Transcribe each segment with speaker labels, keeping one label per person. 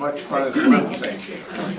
Speaker 1: much fun as lip syncing.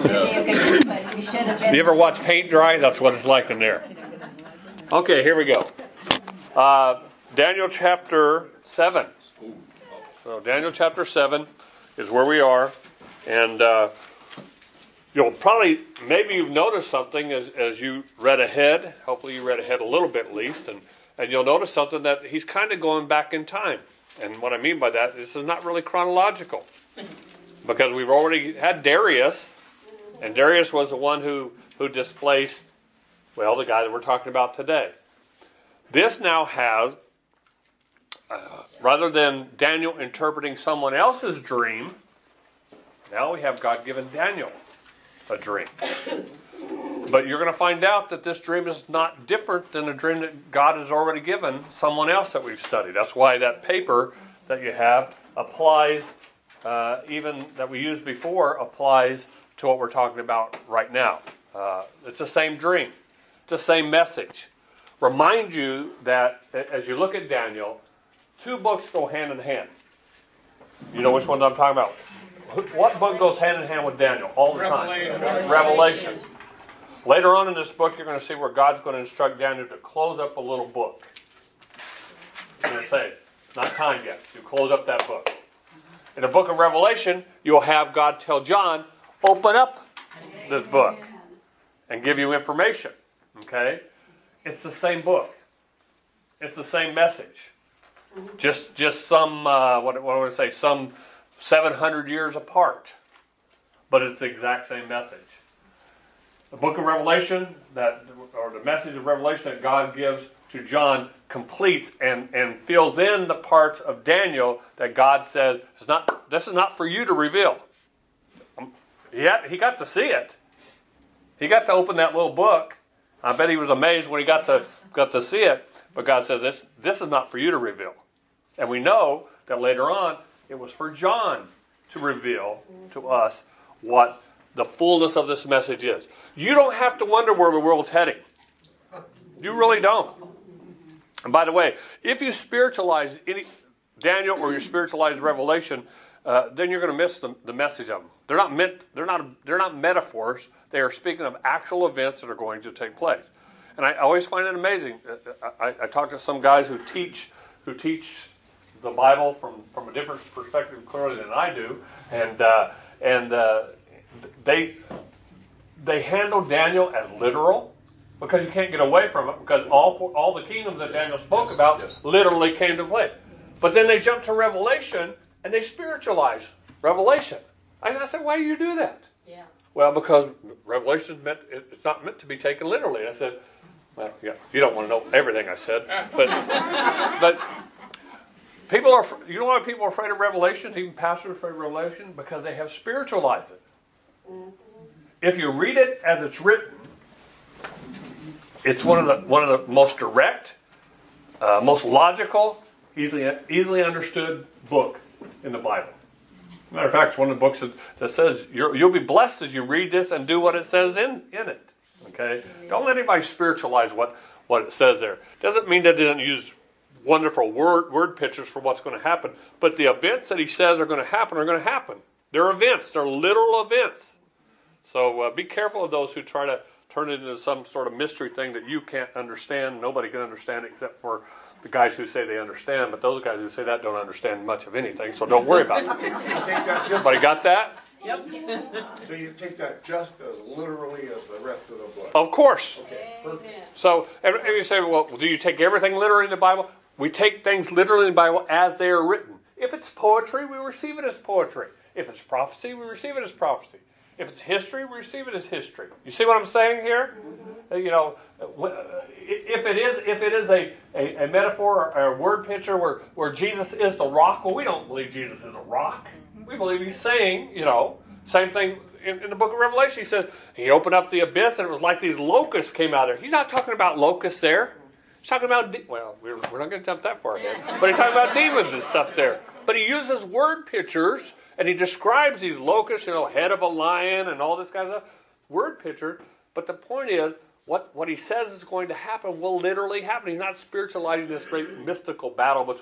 Speaker 2: You ever watch paint dry? That's what it's like in there. Okay, here we go. Daniel chapter 7. So Daniel chapter 7 is where we are. And you'll probably, maybe you've noticed something as you read ahead. Hopefully you read ahead a little bit at least. And you'll notice something that he's kind of going back in time. And what I mean by that, this is not really chronological. Because we've already had Darius. And Darius was the one who displaced, well, the guy that we're talking about today. This now has, rather than Daniel interpreting someone else's dream, now we have God giving Daniel a dream. But you're going to find out that this dream is not different than a dream that God has already given someone else that we've studied. That's why that paper that you have applies, even that we used before, applies to what we're talking about right now. It's the same dream. It's the same message. Remind you that as you look at Daniel, two books go hand in hand. You know which ones I'm talking about? What book goes hand in hand with Daniel all the time? Revelation. Later on in this book, you're going to see where God's going to instruct Daniel to close up a little book. He's going to say, it's not time yet. You close up that book. In the book of Revelation, you'll have God tell John, open up this book and give you information. Okay? It's the same book. It's the same message. Just some, what do I want to say, some 700 years apart. But it's the exact same message. The book of Revelation, or the message of Revelation that God gives to John, completes and fills in the parts of Daniel that God says, this is not for you to reveal. He got to see it. He got to open that little book. I bet he was amazed when he got to see it. But God says, this is not for you to reveal. And we know that later on, it was for John to reveal to us what the fullness of this message is. You don't have to wonder where the world's heading. You really don't. And by the way, if you spiritualize any Daniel or you spiritualize Revelation, then you're going to miss the message of them. They're not metaphors. They are speaking of actual events that are going to take place. And I always find it amazing. I talk to some guys who teach the Bible from a different perspective clearly than I do, and they handle Daniel as literal because you can't get away from it because all the kingdoms that Daniel spoke about literally came to play. But then they jump to Revelation and they spiritualize Revelation. I said, why do you do that? Yeah. Well, because Revelation it's not meant to be taken literally. I said, well, yeah, you don't want to know everything I said, but people are. You know why people are afraid of Revelation? Even pastors are afraid of Revelation because they have spiritualized it. Mm-hmm. If you read it as it's written, it's one of the most direct, most logical, easily understood book in the Bible. Matter of fact, it's one of the books that says you'll be blessed as you read this and do what it says in it. Okay? Don't let anybody spiritualize what it says there. Doesn't mean that they didn't use wonderful word pictures for what's going to happen, but the events that he says are going to happen are going to happen. They're events. They're literal events. So be careful of those who try to turn it into some sort of mystery thing that you can't understand. Nobody can understand except for the guys who say they understand, but those guys who say that don't understand much of anything, so don't worry about it. Everybody got that?
Speaker 3: Yep.
Speaker 1: So you take that just as literally as the rest of the book?
Speaker 2: Of course.
Speaker 1: Okay, perfect.
Speaker 2: So, and you say, well, do you take everything literally in the Bible? We take things literally in the Bible as they are written. If it's poetry, we receive it as poetry. If it's prophecy, we receive it as prophecy. If it's history, we receive it as history. You see what I'm saying here? You know, if it is a metaphor or a word picture where Jesus is the rock, well, we don't believe Jesus is a rock. We believe he's saying, same thing in the book of Revelation. He said he opened up the abyss and it was like these locusts came out of there. He's not talking about locusts there. He's talking about, we're not going to jump that far ahead, but he's talking about demons and stuff there. But he uses word pictures and he describes these locusts, head of a lion and all this kind of stuff, word picture. But the point is, what he says is going to happen will literally happen. He's not spiritualizing this great mystical battle between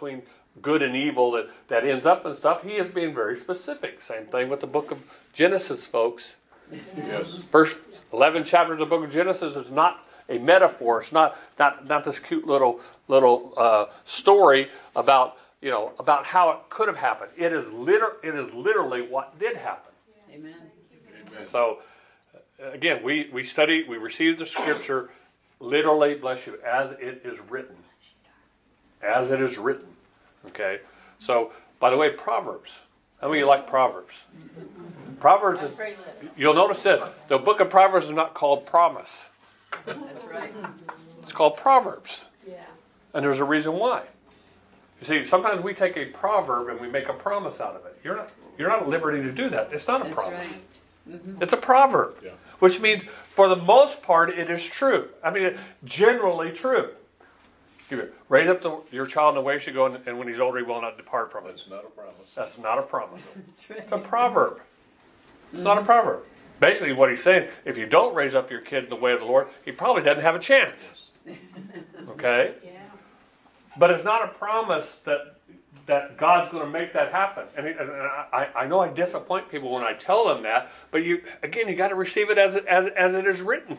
Speaker 2: good and evil that ends up in stuff. He is being very specific. Same thing with the book of Genesis, folks.
Speaker 1: Yes.
Speaker 2: First 11 chapters of the book of Genesis is not a metaphor. It's not this cute little story about how it could have happened. It is literally what did happen.
Speaker 3: Amen.
Speaker 2: So again, we receive the scripture literally, bless you, as it is written. As it is written. Okay? So, by the way, Proverbs. How many of you like Proverbs? Proverbs, you'll notice that the book of Proverbs is not called Promise.
Speaker 3: That's right.
Speaker 2: It's called Proverbs.
Speaker 3: Yeah.
Speaker 2: And there's a reason why. You see, sometimes we take a proverb and we make a promise out of it. You're not at liberty to do that. It's not a
Speaker 3: That's
Speaker 2: promise.
Speaker 3: right. Mm-hmm.
Speaker 2: It's a proverb. Yeah. Which means, for the most part, it is true. I mean, it's generally true. Raise up your child in the way he should go, and when he's older, he will not depart from it.
Speaker 1: That's not a promise.
Speaker 2: That's not a promise.
Speaker 3: That's right.
Speaker 2: It's a proverb. It's not a proverb. Basically, what he's saying, if you don't raise up your kid in the way of the Lord, he probably doesn't have a chance. Okay?
Speaker 3: Yeah.
Speaker 2: But it's not a promise that God's going to make that happen. And I know I disappoint people when I tell them that, but you got to receive it as it is written.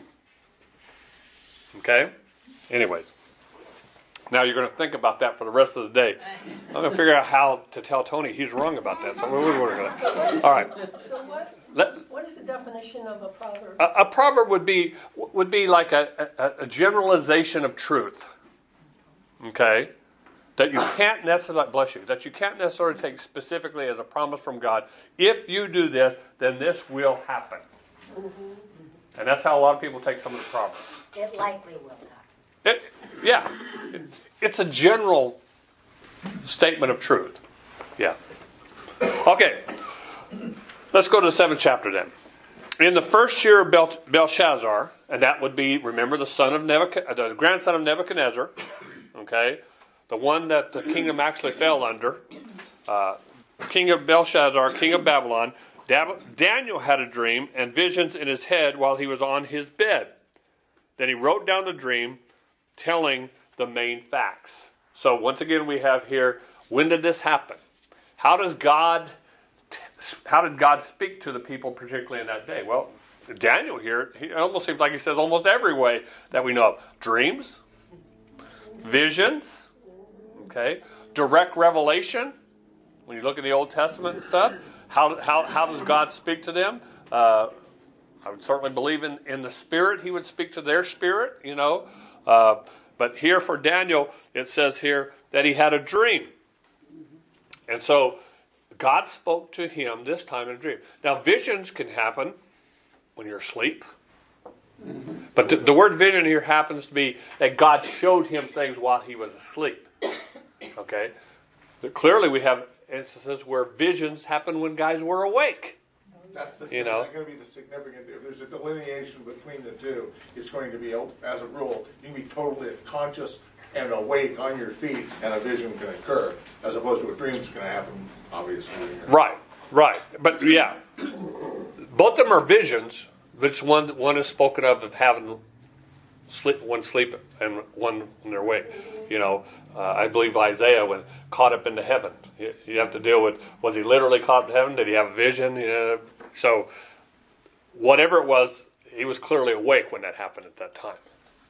Speaker 2: Okay? Anyways. Now you're going to think about that for the rest of the day. I'm going to figure out how to tell Tony he's wrong about that. So we're going to. All right.
Speaker 4: So what is the definition of a proverb?
Speaker 2: A proverb would be like a generalization of truth. Okay, that you can't necessarily, bless you, that you can't necessarily take specifically as a promise from God. If you do this, then this will happen. Mm-hmm. And that's how a lot of people take some of the proverbs.
Speaker 5: It likely will happen.
Speaker 2: It's a general statement of truth. Yeah. Okay. Let's go to the 7th chapter then. In the first year of Belshazzar, and that would be, remember, the grandson of Nebuchadnezzar, okay, the one that the kingdom actually fell under, king of Belshazzar, king of Babylon, Daniel had a dream and visions in his head while he was on his bed. Then he wrote down the dream, telling the main facts. So once again, we have here, when did this happen? How did God speak to the people, particularly in that day? Well, Daniel here, he almost seems like he says almost every way that we know of. Dreams, visions, okay, direct revelation. When you look at the Old Testament and stuff, how does God speak to them? I would certainly believe in the Spirit. He would speak to their spirit, But here for Daniel, it says here that he had a dream. And so God spoke to him this time in a dream. Now, visions can happen when you're asleep. But the word vision here happens to be that God showed him things while he was asleep. Okay? So clearly we have instances where visions happen when guys were awake.
Speaker 1: That's going to be the significant. If there's a delineation between the two, it's going to be, as a rule, you can be totally conscious and awake on your feet, and a vision can occur, as opposed to a dream's going to happen, obviously.
Speaker 2: Right. But yeah, both of them are visions. But one is spoken of having one sleep and one when they're awake. I believe Isaiah, when caught up into heaven, you have to deal with, was he literally caught up in heaven? Did he have a vision? So whatever it was, he was clearly awake when that happened at that time.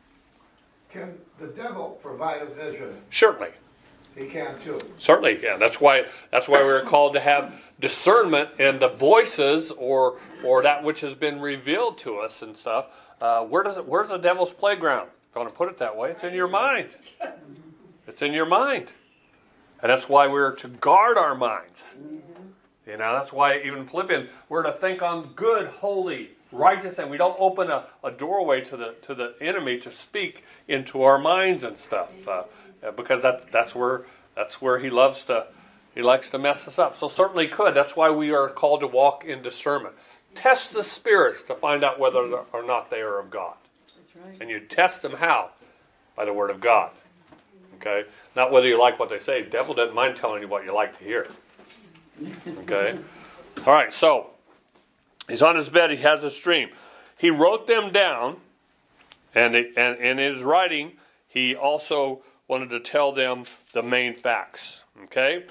Speaker 6: Can the devil provide a vision?
Speaker 2: Certainly.
Speaker 6: He can too.
Speaker 2: Certainly, yeah. That's why we're called to have discernment in the voices or that which has been revealed to us and stuff. Where's the devil's playground? If you want to put it that way, it's in your mind. It's in your mind. And that's why we're to guard our minds. That's why even Philippians, we're to think on good, holy, righteous, and we don't open a doorway to the enemy to speak into our minds and stuff, because that's where he likes to mess us up. So certainly could. That's why we are called to walk in discernment. Test the spirits to find out whether or not they are of God.
Speaker 3: That's right.
Speaker 2: And you test them how? By the Word of God. Okay? Not whether you like what they say. The devil doesn't mind telling you what you like to hear. Okay? All right, so he's on his bed. He has this dream. He wrote them down, and in his writing, he also wanted to tell them the main facts. Okay?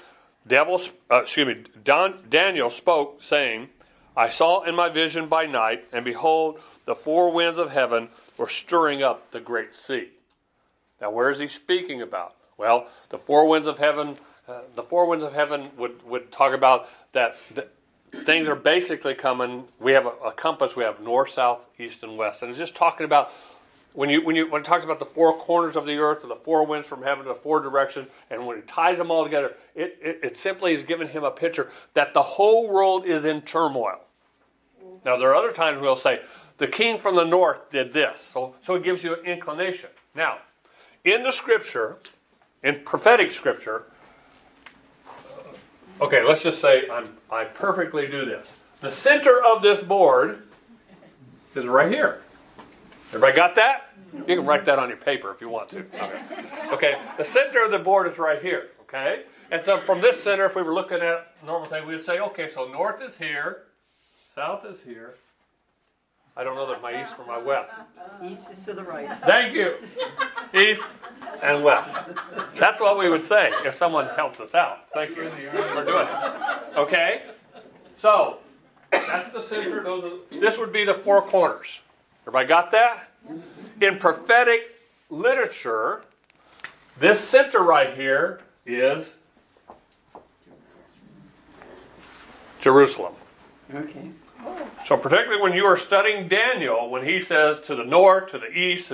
Speaker 2: Daniel spoke, saying, I saw in my vision by night, and behold, the four winds of heaven were stirring up the great sea. Now, where is he speaking about? Well, the four winds of heaven would talk about that things are basically coming. We have a compass. We have north, south, east, and west, and it's just talking about when it talks about the four corners of the earth and the four winds from heaven, the four directions, and when he ties them all together, it simply is giving him a picture that the whole world is in turmoil. Now, there are other times we'll say the king from the north did this, so it gives you an inclination. Now, in the scripture, in prophetic scripture. Okay, let's just say I perfectly do this. The center of this board is right here. Everybody got that? You can write that on your paper if you want to. Okay. The center of the board is right here. Okay? And so from this center, if we were looking at normal thing, we would say, okay, so north is here, south is here. I don't know that my east from my west.
Speaker 3: East is to the right.
Speaker 2: Thank you. East and west. That's what we would say if someone helped us out. Thank you for doing it. Okay? So, that's the center. This would be the four corners. Everybody got that? In prophetic literature, this center right here is Jerusalem.
Speaker 3: Okay.
Speaker 2: So particularly when you are studying Daniel, when he says to the north, to the east,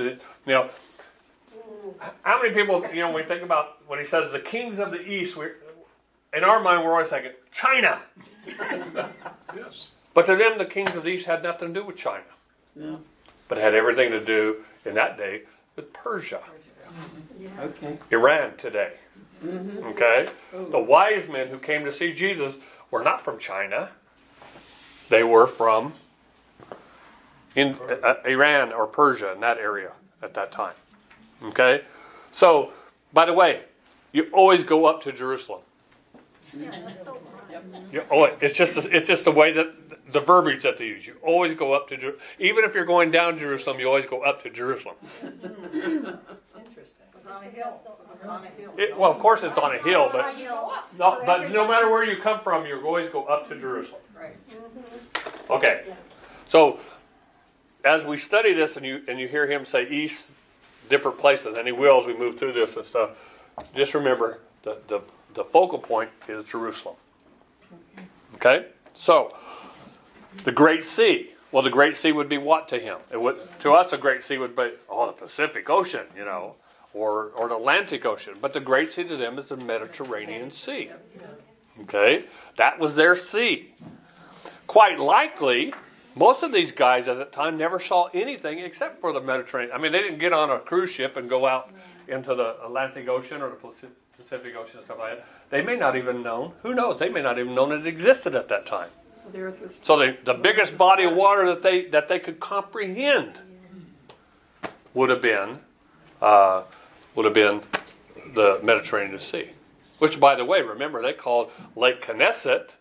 Speaker 2: how many people, when we think about, when he says the kings of the east, in our mind we're always thinking, China.
Speaker 1: Yes.
Speaker 2: But to them, the kings of the east had nothing to do with China.
Speaker 3: No.
Speaker 2: But it had everything to do, in that day, with Persia.
Speaker 3: Okay.
Speaker 2: Iran today. Okay? The wise men who came to see Jesus were not from China. They were from Iran or Persia, in that area at that time. Okay? So, by the way, you always go up to Jerusalem. It's just the way that the verbiage that they use. You always go up to Jerusalem. Even if you're going down Jerusalem, you always go up to Jerusalem.
Speaker 4: Interesting.
Speaker 2: Well, of course it's on a hill, but no matter where you come from, you always go up to Jerusalem.
Speaker 3: Right.
Speaker 2: Okay, so as we study this and you hear him say east, different places, and he will as we move through this and stuff, just remember the focal point is Jerusalem. Okay, so the Great Sea. Well, the Great Sea would be what to him? To us, the Great Sea would be the Pacific Ocean, or the Atlantic Ocean. But the Great Sea to them is the Mediterranean Sea. Okay, that was their sea. Quite likely, most of these guys at that time never saw anything except for the Mediterranean. I mean, they didn't get on a cruise ship and go out into the Atlantic Ocean or the Pacific Ocean and stuff like that. They may not even known. Who knows? They may not even known it existed at that time.
Speaker 3: The earth was
Speaker 2: So the biggest body of water that they could comprehend would have been the Mediterranean Sea, which, by the way, remember they called Lake Knesset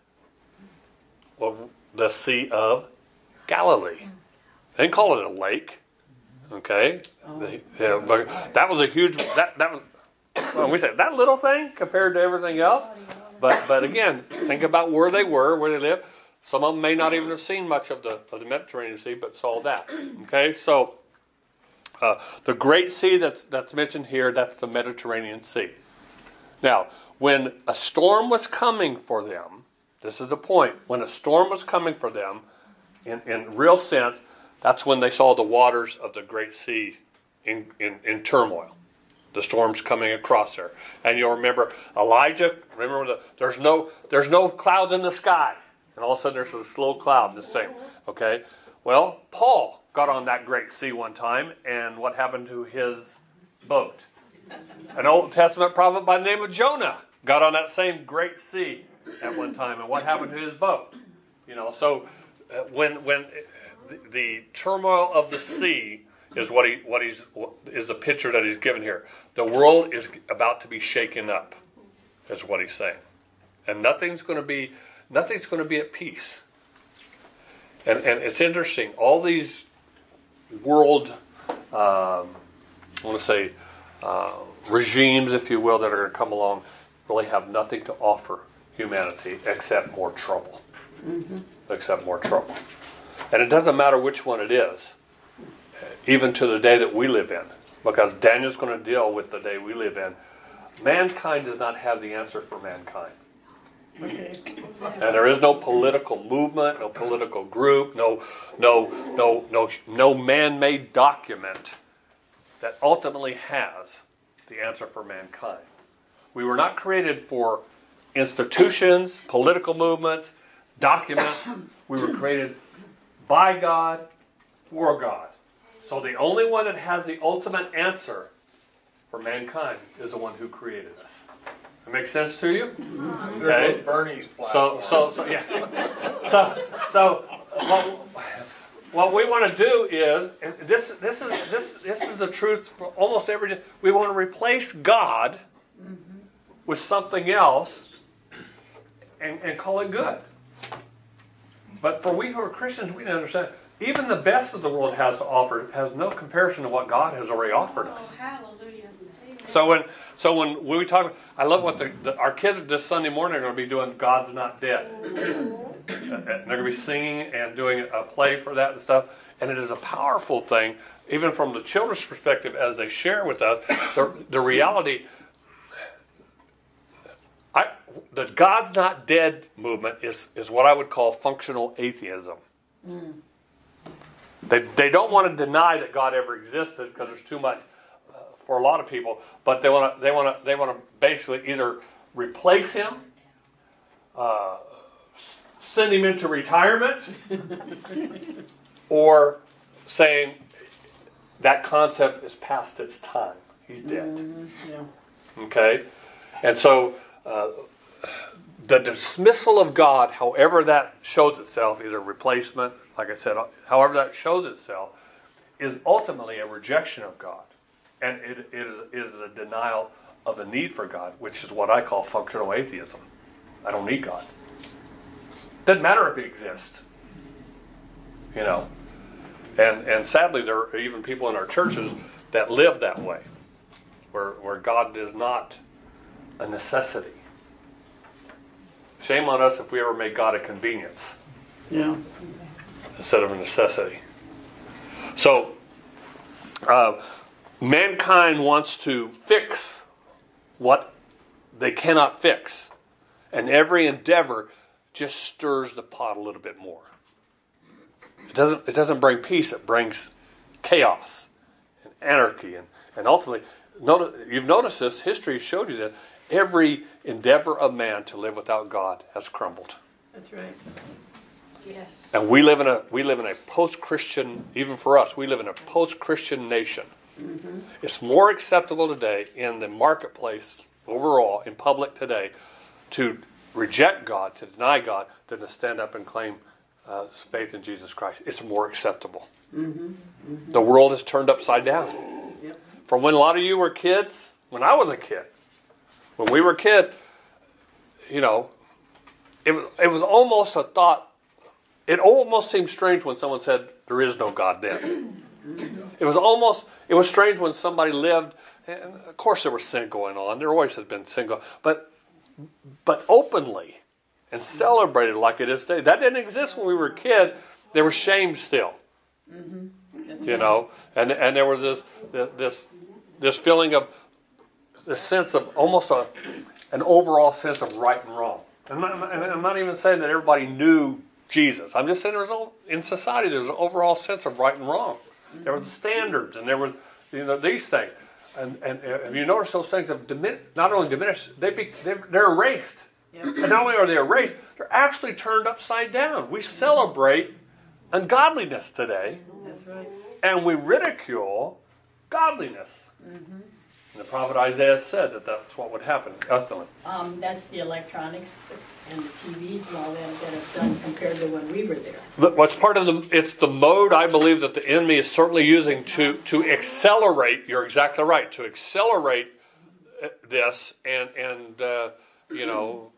Speaker 2: the Sea of Galilee. They didn't call it a lake. Okay, but that was a huge we said that little thing compared to everything else. But again, think about where they were, where they lived. Some of them may not even have seen much of the Mediterranean Sea, but saw that. Okay, so the Great Sea that's mentioned here, that's the Mediterranean Sea. Now, when a storm was coming for them, this is the point. When a storm was coming for them, in real sense, that's when they saw the waters of the Great Sea in turmoil. The storm's coming across there. And you'll remember Elijah, there's no clouds in the sky. And all of a sudden there's a slow cloud, this thing. Okay? Well, Paul got on that Great Sea one time, and what happened to his boat? An Old Testament prophet by the name of Jonah got on that same Great Sea at one time, and what happened to his boat? So when the turmoil of the sea is is the picture that he's given here. The world is about to be shaken up, is what he's saying, and nothing's going to be at peace. And it's interesting. All these world, regimes, if you will, that are going to come along. really have nothing to offer humanity except more trouble. Except more trouble. And it doesn't matter which one it is, even to the day that we live in, because Daniel's going to deal with the day we live in. Mankind does not have the answer for mankind.
Speaker 3: Okay.
Speaker 2: And there is no political movement, no political group, no man-made document that ultimately has the answer for mankind. We were not created for institutions, political movements, documents. We were created by God, for God. So the only one that has the ultimate answer for mankind is the one who created us. That makes sense to you?
Speaker 1: There goes Bernie's platform.
Speaker 2: So what we want to do is, and this is the truth for almost every day. We want to replace God with something else and call it good. But for we who are Christians, we need to understand, even the best that the world has to offer has no comparison to what God has already offered us.
Speaker 5: Hallelujah.
Speaker 2: So when we talk, I love what our kids this Sunday morning are going to be doing. God's Not Dead. They're going to be singing and doing a play for that and stuff. And it is a powerful thing, even from the children's perspective, as they share with us the reality. The God's Not Dead movement is what I would call functional atheism. They don't want to deny that God ever existed because there's too much for a lot of people, but they want to basically either replace him, send him into retirement, or saying that concept is past its time. He's dead.
Speaker 3: Yeah.
Speaker 2: Okay, and so the dismissal of God, however that shows itself, either replacement, like I said, however that shows itself, is ultimately a rejection of God. And it is a denial of the need for God, which is what I call functional atheism. I don't need God. Doesn't matter if he exists. You know. And sadly, there are even people in our churches that live that way, where God is not a necessity. Shame on us if we ever make God a convenience.
Speaker 3: Yeah.
Speaker 2: Instead of a necessity. So, mankind wants to fix what they cannot fix. And every endeavor just stirs the pot a little bit more. It doesn't bring peace, it brings chaos and anarchy. And ultimately, you've noticed this, history showed you that every endeavor of man to live without God has crumbled.
Speaker 3: That's right.
Speaker 5: Yes.
Speaker 2: And we live in a post-Christian, even for us, we live in a post-Christian nation. Mm-hmm. It's more acceptable today in the marketplace overall, in public today, to reject God, to deny God, than to stand up and claim faith in Jesus Christ. It's more acceptable. Mm-hmm. Mm-hmm. The world is turned upside down.
Speaker 3: Yep.
Speaker 2: From when a lot of you were kids, when I was a kid, when we were a kid, you know, it was almost a thought. It almost seemed strange when someone said, there is no God then. It was strange when somebody lived, and of course there was sin going on. There always has been sin going on. But openly and celebrated like it is today. That didn't exist when we were a kid. There was shame still. Mm-hmm. You know, and there was this feeling of, this sense of almost an overall sense of right and wrong. And I'm not even saying that everybody knew Jesus. I'm just saying in society there's an overall sense of right and wrong. There were the standards, and there were these things. And if you notice, those things have not only diminished, they're erased. Yep. And not only are they erased, they're actually turned upside down. We celebrate ungodliness today.
Speaker 3: That's right.
Speaker 2: And we ridicule godliness. Mm-hmm. And the prophet Isaiah said that that's what would happen.
Speaker 5: That's the electronics and the TVs and all that have done compared to when we were there.
Speaker 2: What's part of it's the mode I believe that the enemy is certainly using to accelerate. You're exactly right. To accelerate this and you know,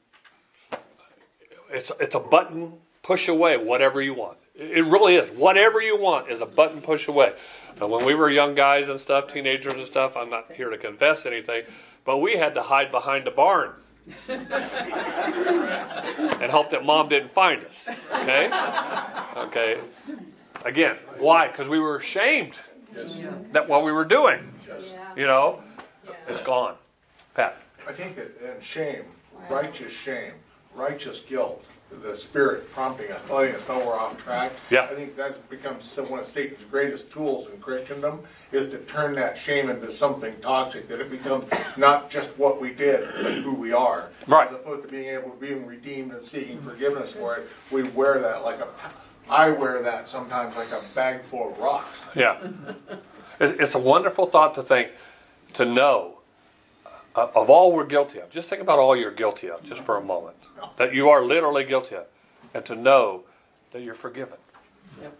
Speaker 2: it's a button push away. Whatever you want, it really is. Whatever you want is a button push away. Now, when we were young guys and stuff, teenagers and stuff, I'm not here to confess anything, but we had to hide behind the barn and hope that Mom didn't find us. Okay? Okay. Again, why? Because we were ashamed that what we were doing. You know, it's gone. Pat.
Speaker 1: I think that in shame, righteous guilt, the Spirit prompting us, letting us know we're off track.
Speaker 2: Yeah.
Speaker 1: I think that becomes one of Satan's greatest tools in Christendom, is to turn that shame into something toxic, that it becomes not just what we did, but who we are.
Speaker 2: Right.
Speaker 1: As opposed to being redeemed and seeking forgiveness for it, we wear that I wear that sometimes like a bag full of rocks.
Speaker 2: Yeah. It's a wonderful thought to think, to know of all we're guilty of. Just think about all you're guilty of just for a moment. That you are literally guilty of. And to know that you're forgiven.
Speaker 3: Yep.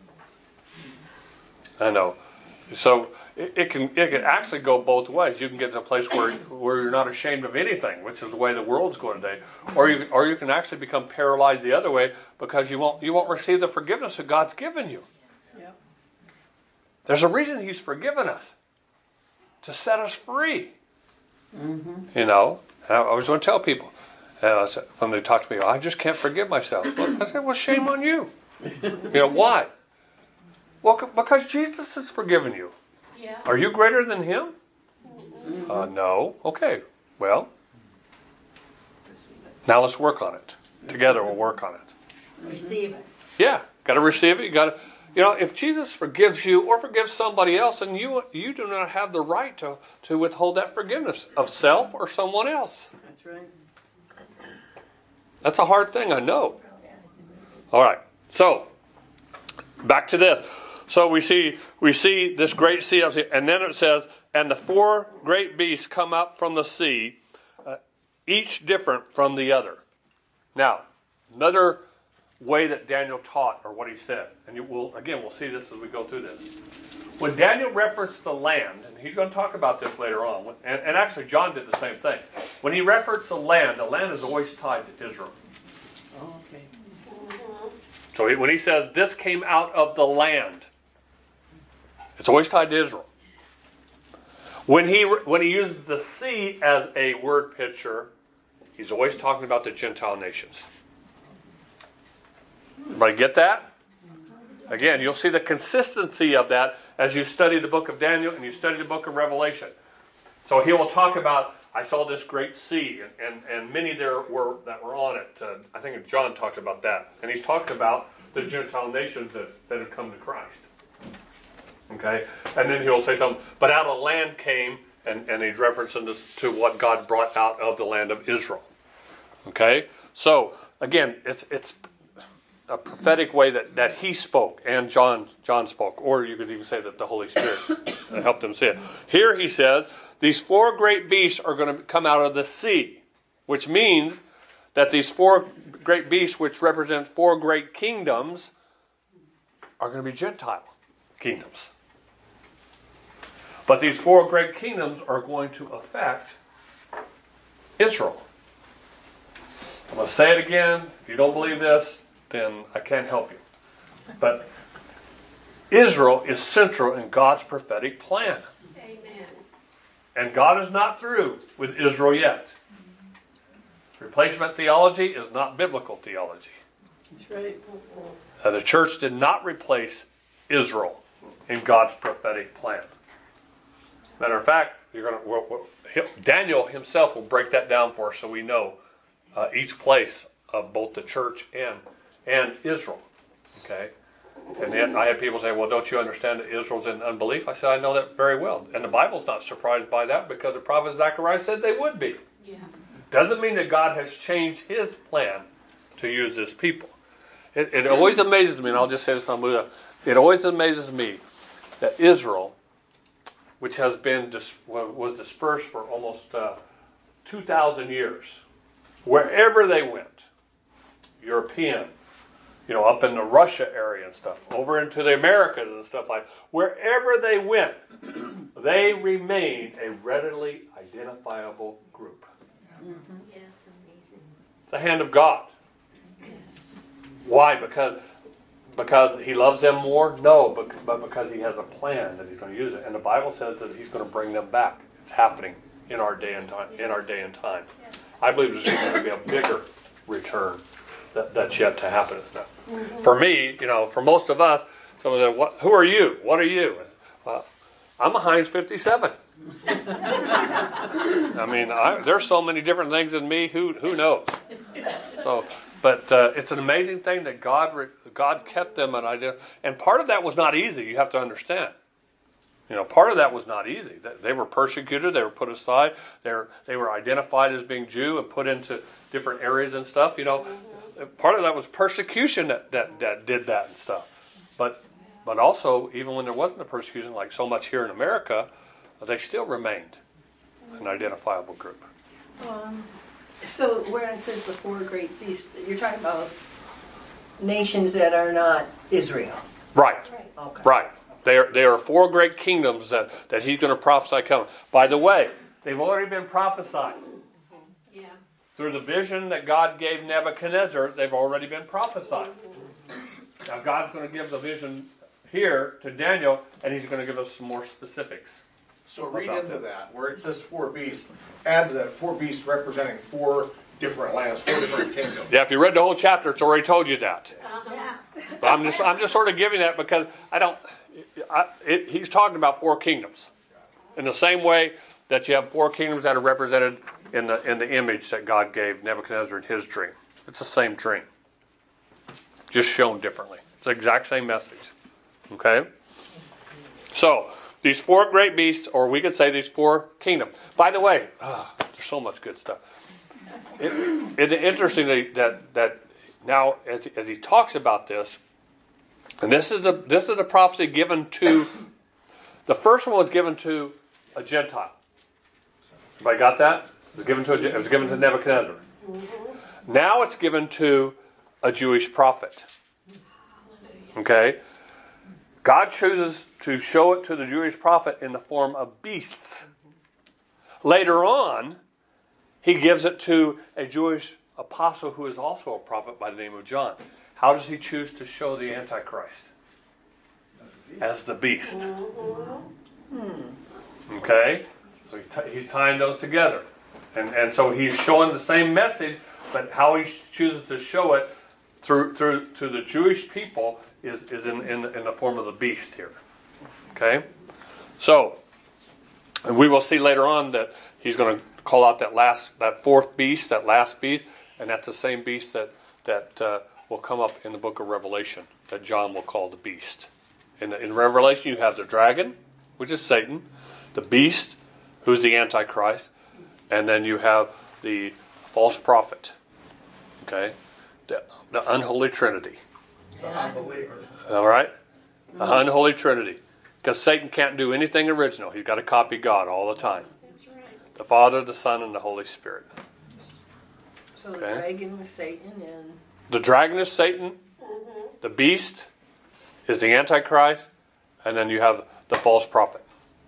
Speaker 2: I know. So it can actually go both ways. You can get to a place where you're not ashamed of anything, which is the way the world's going today. Or you can actually become paralyzed the other way because you won't receive the forgiveness that God's given you.
Speaker 3: Yep.
Speaker 2: There's a reason He's forgiven us. To set us free. Mm-hmm. You know, I always want to tell people, when they talk to me, I just can't forgive myself. I say, well, shame on you. You know, why? Well, because Jesus has forgiven you.
Speaker 5: Yeah.
Speaker 2: Are you greater than Him? No. Okay. Well, now let's work on it. Together we'll work on it.
Speaker 4: Receive it.
Speaker 2: Yeah. Got to receive it. You got to. You know, if Jesus forgives you or forgives somebody else, then you do not have the right to withhold that forgiveness of self or someone else.
Speaker 3: That's right.
Speaker 2: That's a hard thing, I know. All right. So, back to this. So we see this great sea, and then it says, and the 4 great beasts come up from the sea, each different from the other. Now, another way that Daniel taught, or what he said, and we'll see this as we go through this. When Daniel referenced the land, and he's going to talk about this later on, and actually John did the same thing. When he referenced the land is always tied to Israel.
Speaker 3: Oh, okay.
Speaker 2: So when he says this came out of the land, it's always tied to Israel. When he uses the sea as a word picture, he's always talking about the Gentile nations. Everybody get that? Again, you'll see the consistency of that as you study the book of Daniel and you study the book of Revelation. So he will talk about, I saw this great sea, and many that were on it. I think John talks about that. And he's talking about the Gentile nations that have come to Christ. Okay? And then he'll say something, but out of land came, and he's referencing this to what God brought out of the land of Israel. Okay? So, again, it's a prophetic way that he spoke and John spoke, or you could even say that the Holy Spirit helped him see it. Here he says, these 4 great beasts are going to come out of the sea, which means that these 4 great beasts, which represent 4 great kingdoms, are going to be Gentile kingdoms. But these 4 great kingdoms are going to affect Israel. I'm going to say it again. If you don't believe this, then I can't help you. But Israel is central in God's prophetic plan.
Speaker 5: Amen.
Speaker 2: And God is not through with Israel yet. Replacement theology is not biblical theology.
Speaker 3: That's right.
Speaker 2: The church did not replace Israel in God's prophetic plan. Matter of fact, Daniel himself will break that down for us so we know each place of both the church and Israel. Okay? And then I have people say, well, don't you understand that Israel's in unbelief? I said, I know that very well. And the Bible's not surprised by that because the prophet Zechariah said they would be.
Speaker 5: Yeah.
Speaker 2: Doesn't mean that God has changed His plan to use this people. It always amazes me, and I'll just say this on Buddha, it always amazes me that Israel, which has been was dispersed for almost 2,000 years, wherever they went, European, up in the Russia area and stuff, over into the Americas and stuff like that. Wherever they went, they remained a readily identifiable group.
Speaker 5: Mm-hmm. Yes, amazing.
Speaker 2: It's the hand of God.
Speaker 5: Yes.
Speaker 2: Why? Because He loves them more? No, but because He has a plan that He's going to use it. And the Bible says that He's going to bring them back. It's happening in our day and time.
Speaker 5: Yes.
Speaker 2: In our day and time.
Speaker 5: Yes.
Speaker 2: I believe there's going to be a bigger return that's yet to happen. For me, for most of us, someone said, who are you? What are you? I'm a Heinz 57. I mean, there's so many different things in me. Who knows? So, but it's an amazing thing that God kept them an idea, and part of that was not easy. You have to understand. Part of that was not easy. They were persecuted. They were put aside. They were identified as being Jew and put into different areas and stuff. Part of that was persecution that did that and stuff. But also, even when there wasn't a persecution, like so much here in America, they still remained an identifiable group.
Speaker 4: So where it says the four great beasts, you're talking about nations that are not Israel.
Speaker 2: Right.
Speaker 4: Okay.
Speaker 2: Right. There are four great kingdoms that he's going to prophesy coming. By the way, they've already been prophesied.
Speaker 5: Yeah.
Speaker 2: Through the vision that God gave Nebuchadnezzar, they've already been prophesied. Now God's going to give the vision here to Daniel, and he's going to give us some more specifics.
Speaker 1: So read into that, where it says four beasts, add to that four beasts representing four different lands, four different kingdoms.
Speaker 2: Yeah, if you read the whole chapter, it's already told you that.
Speaker 5: Yeah.
Speaker 2: But I'm just sort of giving that because he's talking about four kingdoms. In the same way that you have four kingdoms that are represented in the image that God gave Nebuchadnezzar in his dream. It's the same dream. Just shown differently. It's the exact same message. Okay? So, these four great beasts, or we could say these four kingdoms. By the way, there's so much good stuff. It's interesting that now, as he talks about this, and this is the prophecy given to, the first one was given to a Gentile. Everybody got that? It was given to Nebuchadnezzar. Now it's given to a Jewish prophet. Okay? God chooses to show it to the Jewish prophet in the form of beasts. Later on, he gives it to a Jewish apostle who is also a prophet by the name of John. How does he choose to show the Antichrist? As the beast. Okay? So he's tying those together. And so he's showing the same message, but how he chooses to show it through to the Jewish people is in the form of the beast here. Okay? So, and we will see later on that he's going to call out that fourth beast, that last beast, and that's the same beast that will come up in the book of Revelation that John will call the beast. In Revelation you have the dragon, which is Satan, the beast, who's the Antichrist, and then you have the false prophet. Okay? The unholy trinity.
Speaker 6: The unbeliever.
Speaker 2: All right? The unholy trinity. Because Satan can't do anything original. He's got to copy God all the time.
Speaker 5: That's right.
Speaker 2: The Father, the Son, and the Holy Spirit.
Speaker 4: So the dragon was Satan and...
Speaker 2: The dragon is Satan. The beast is the Antichrist. And then you have the false prophet.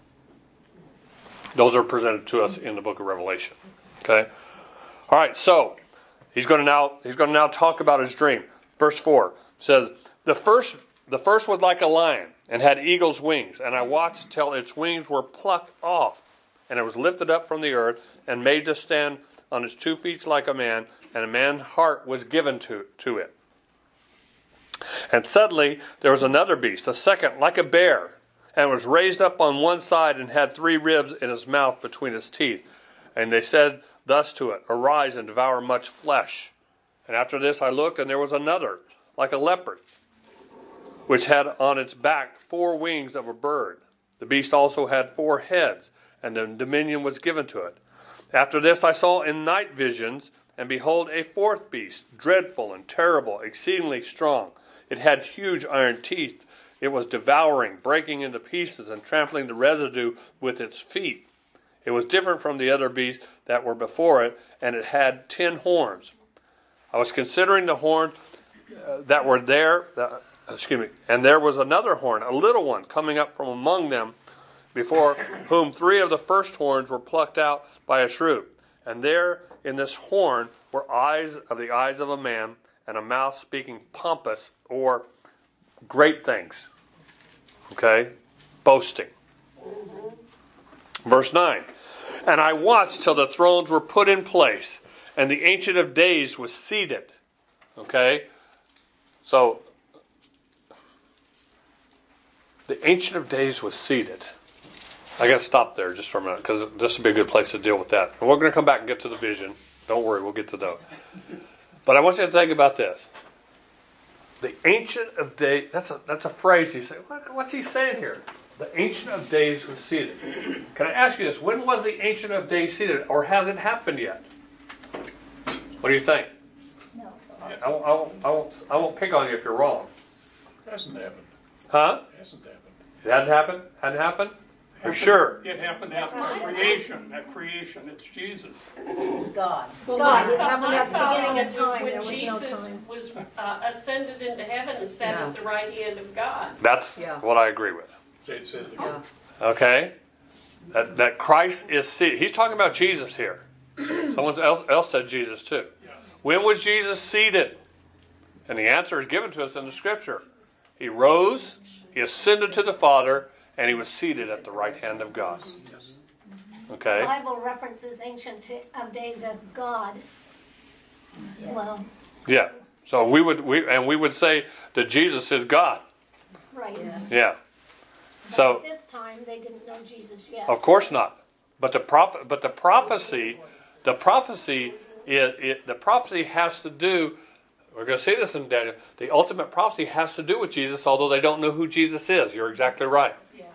Speaker 2: Those are presented to us in the book of Revelation. Okay? All right, so he's going to now talk about his dream. Verse 4 says, The first was like a lion and had eagle's wings, and I watched till its wings were plucked off, and it was lifted up from the earth and made to stand on its 2 feet like a man, and a man's heart was given to it. And suddenly there was another beast, a second like a bear, and was raised up on one side and had 3 ribs in his mouth between its teeth. And they said thus to it, Arise and devour much flesh. And after this I looked, and there was another, like a leopard, which had on its back 4 wings of a bird. The beast also had 4 heads, and the dominion was given to it. After this I saw in night visions, and behold, a 4th beast, dreadful and terrible, exceedingly strong. It had huge iron teeth. It was devouring, breaking into pieces, and trampling the residue with its feet. It was different from the other beasts that were before it, and it had 10 horns. I was considering the horns that were there, and there was another horn, a little one, coming up from among them, before whom 3 of the first horns were plucked out by a shrew. And there in this horn were eyes of the eyes of a man, and a mouth speaking pompous or great things. Okay? Boasting. Verse 9. And I watched till the thrones were put in place, and the Ancient of Days was seated. Okay? So, the Ancient of Days was seated. I got to stop there just for a minute because this would be a good place to deal with that. And we're going to come back and get to the vision. Don't worry, we'll get to those. But I want you to think about this. The Ancient of Days, that's a phrase you say, what's he saying here? The Ancient of Days was seated. Can I ask you this? When was the Ancient of Days seated, or has it happened yet? What do you think?
Speaker 5: No.
Speaker 2: I won't pick on you if you're wrong.
Speaker 1: Hasn't happened.
Speaker 2: Huh?
Speaker 1: Hasn't happened.
Speaker 2: It hadn't happened? Hadn't happened? You're sure?
Speaker 7: It happened after creation. At creation, it's Jesus.
Speaker 4: It's God.
Speaker 8: God, it happened
Speaker 5: I
Speaker 8: at the
Speaker 5: thought
Speaker 8: beginning
Speaker 5: it
Speaker 8: of
Speaker 5: was
Speaker 8: time, there
Speaker 5: when
Speaker 8: was no
Speaker 5: Jesus
Speaker 8: time.
Speaker 5: was ascended into heaven and sat
Speaker 4: Yeah.
Speaker 5: at the right hand of God.
Speaker 2: That's
Speaker 4: Yeah.
Speaker 2: what I agree with.
Speaker 1: Say it again.
Speaker 4: Yeah.
Speaker 2: Okay? That Christ is seated. He's talking about Jesus here. Someone else said Jesus too. When was Jesus seated? And the answer is given to us in the Scripture. He rose, he ascended to the Father, and he was seated at the right hand of God.
Speaker 8: The
Speaker 2: Okay?
Speaker 8: Bible references Ancient of Days as God. Well,
Speaker 2: Yeah. So we would say that Jesus is God.
Speaker 8: right.
Speaker 5: Yes.
Speaker 2: Yeah.
Speaker 8: But
Speaker 2: So
Speaker 8: at this time, they didn't know Jesus yet.
Speaker 2: of course not. But the prophecy has to do. We're going to see this in Daniel. The ultimate prophecy has to do with Jesus, although they don't know who Jesus is. You're exactly right.
Speaker 5: Yeah.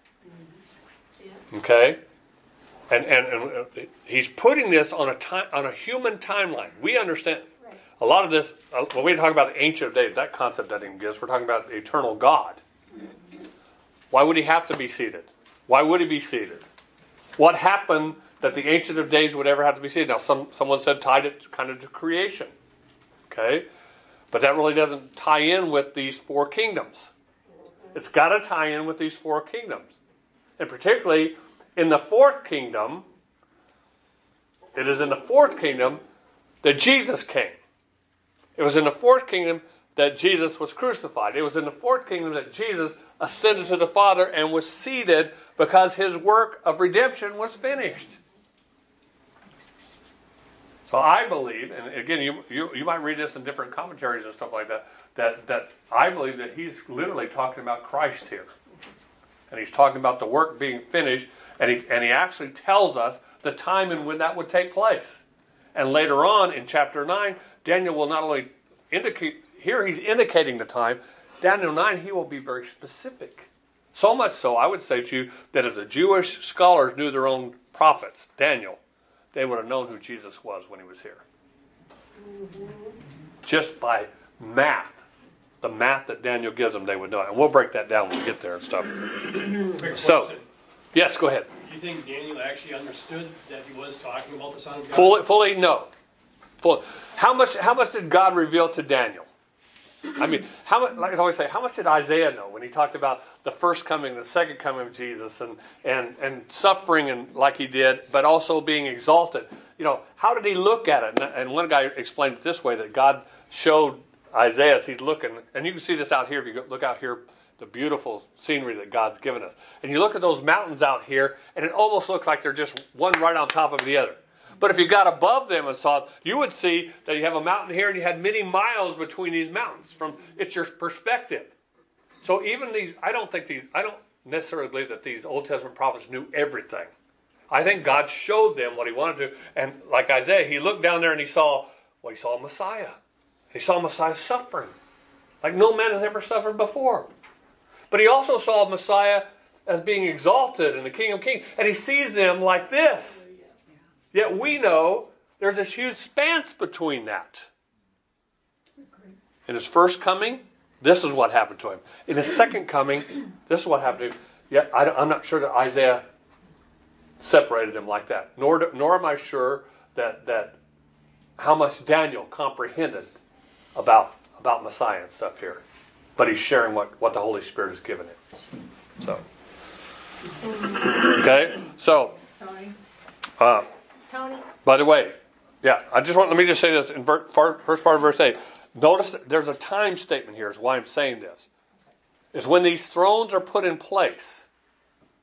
Speaker 2: Okay, and he's putting this on a human timeline. We understand
Speaker 8: Right.
Speaker 2: a lot of this. When we talk about the Ancient of Days, that concept doesn't even get us. We're talking about the eternal God. Why would he have to be seated? Why would he be seated? What happened that the Ancient of Days would ever have to be seated? Now, someone said tied it kind of to creation. Okay, but that really doesn't tie in with these four kingdoms. It's got to tie in with these four kingdoms. And particularly in the fourth kingdom, it is in the fourth kingdom that Jesus came. It was in the fourth kingdom that Jesus was crucified. It was in the fourth kingdom that Jesus ascended to the Father and was seated because his work of redemption was finished. So I believe, and again, you might read this in different commentaries and stuff like that, that I believe that he's literally talking about Christ here. And he's talking about the work being finished, and he actually tells us the time and when that would take place. And later on in chapter 9, Daniel will not only indicate, here he's indicating the time, Daniel 9, he will be very specific. So much so, I would say to you, that as the Jewish scholars knew their own prophets, Daniel, they would have known who Jesus was when he was here. Just by math. The math that Daniel gives them, they would know it. And we'll break that down when we get there and stuff.
Speaker 7: Quick
Speaker 2: So,
Speaker 7: question.
Speaker 2: yes, go ahead.
Speaker 7: Do you think Daniel actually understood that he was talking about the Son of God?
Speaker 2: Fully, no. How much did God reveal to Daniel? I mean, how much? Like I always say, how much did Isaiah know when he talked about the first coming, the second coming of Jesus, and suffering and like he did, but also being exalted? You know, how did he look at it? And one guy explained it this way: that God showed Isaiah as he's looking, and you can see this out here if you look out here, the beautiful scenery that God's given us. And you look at those mountains out here, and it almost looks like they're just one right on top of the other. But if you got above them and saw it, you would see that you have a mountain here and you had many miles between these mountains. It's your perspective. So even these, I don't necessarily believe that these Old Testament prophets knew everything. I think God showed them what he wanted to. And like Isaiah, he looked down there and he saw Messiah. He saw Messiah suffering. Like no man has ever suffered before. But he also saw Messiah as being exalted in the King of Kings. And he sees them like this. Yet we know there's this huge span between that. In his first coming, this is what happened to him. In his second coming, this is what happened to him. Yet I'm not sure that Isaiah separated them like that. Nor am I sure that how much Daniel comprehended about Messiah and stuff here. But he's sharing what the Holy Spirit has given him. So, okay, so.
Speaker 8: Tony?
Speaker 2: By the way, let me just say this in first part of verse 8. Notice that there's a time statement here, is why I'm saying this. Is when these thrones are put in place.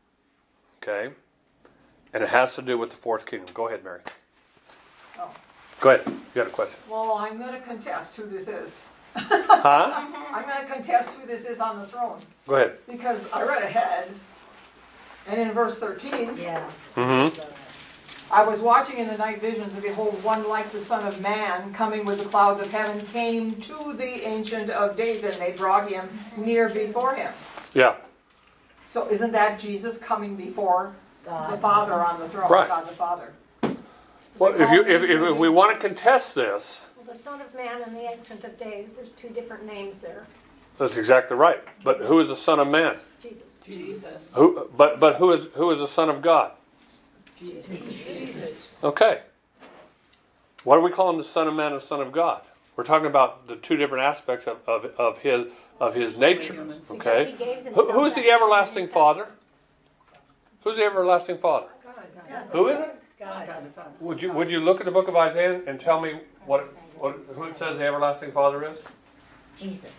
Speaker 2: Okay? And it has to do with the fourth kingdom. Go ahead, Mary. Go ahead. You got a question?
Speaker 9: Well, I'm gonna contest who this is.
Speaker 2: Huh?
Speaker 9: I'm gonna contest who this is on the throne,
Speaker 2: Go ahead.
Speaker 9: because I read ahead, and in verse 13,
Speaker 4: Yeah.
Speaker 2: Mm-hmm.
Speaker 9: I was watching in the night visions, and behold, one like the Son of Man, coming with the clouds of heaven, came to the Ancient of Days, and they brought him near before him.
Speaker 2: Yeah.
Speaker 9: So isn't that Jesus coming before the Father on the throne,
Speaker 2: Right.
Speaker 9: God the Father?
Speaker 2: Well, if we want to contest this,
Speaker 8: Well, the Son of Man and the Ancient of Days, there's two different names there.
Speaker 2: that's exactly right. But who is the Son of Man?
Speaker 8: Jesus.
Speaker 9: Jesus.
Speaker 2: But who is the Son of God?
Speaker 9: Jesus.
Speaker 2: Okay. Why do we call him the Son of Man and Son of God? We're talking about the two different aspects of his nature. Okay.
Speaker 8: Because he gave himself
Speaker 2: Who's the everlasting Father? Who's the everlasting Father? Who is it?
Speaker 4: God.
Speaker 2: Would you look at the book of Isaiah and tell me who it says the everlasting Father is?
Speaker 4: Jesus.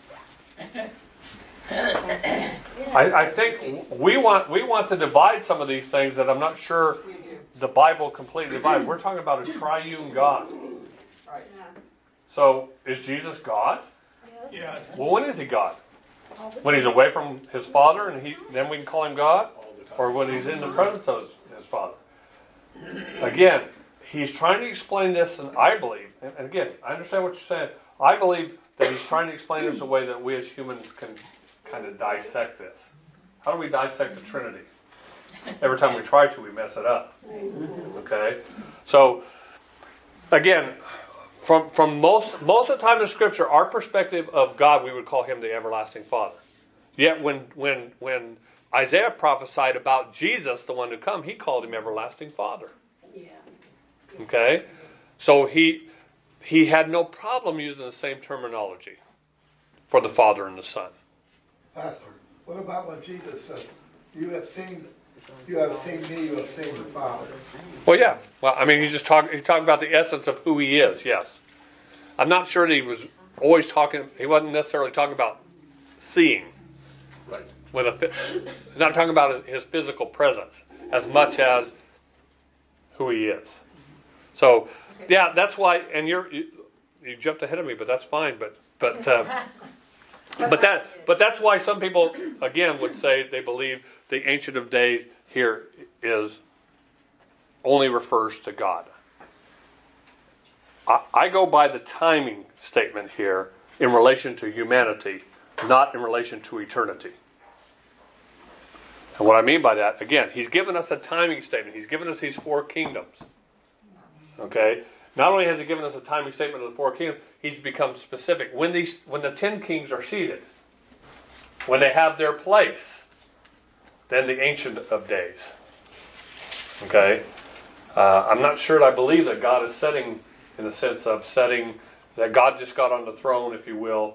Speaker 2: I think we want to divide some of these things that I'm not sure
Speaker 9: We do.
Speaker 2: the Bible completely divides. We're talking about a triune God.
Speaker 9: Right.
Speaker 2: So is Jesus God?
Speaker 7: Yeah.
Speaker 2: Well, when is he God? When he's away from his Father, and then we can call him God, or when he's in the presence of his Father. Again, he's trying to explain this, and I believe, and again, I understand what you're saying. I believe that he's trying to explain this in a way that we as humans can kind of dissect this. How do we dissect the Trinity? Every time we try to, we mess it up. Okay? So, again, from most of the time in Scripture, our perspective of God, we would call him the everlasting Father. Yet when Isaiah prophesied about Jesus, the one to come, he called him everlasting Father.
Speaker 4: Yeah.
Speaker 2: Okay? So he had no problem using the same terminology for the Father and the Son.
Speaker 6: Pastor, what about what Jesus said? You have seen me, you have seen the Father.
Speaker 2: Well, yeah. Well, I mean, he talked about the essence of who he is, yes. I'm not sure that he was always he wasn't necessarily talking about seeing.
Speaker 1: Right.
Speaker 2: Not talking about his physical presence as much as who he is. So, yeah, that's why, and you jumped ahead of me, but that's fine, but that's why some people, again, would say they believe the Ancient of Days here only refers to God. I go by the timing statement here in relation to humanity, not in relation to eternity. And what I mean by that, again, he's given us a timing statement. He's given us these four kingdoms. Okay? Not only has he given us a timing statement of the four kingdoms, he's become specific. When the 10 kings are seated, when they have their place, then the Ancient of Days. Okay? I'm not sure I believe that God is setting, in the sense of setting, that God just got on the throne, if you will,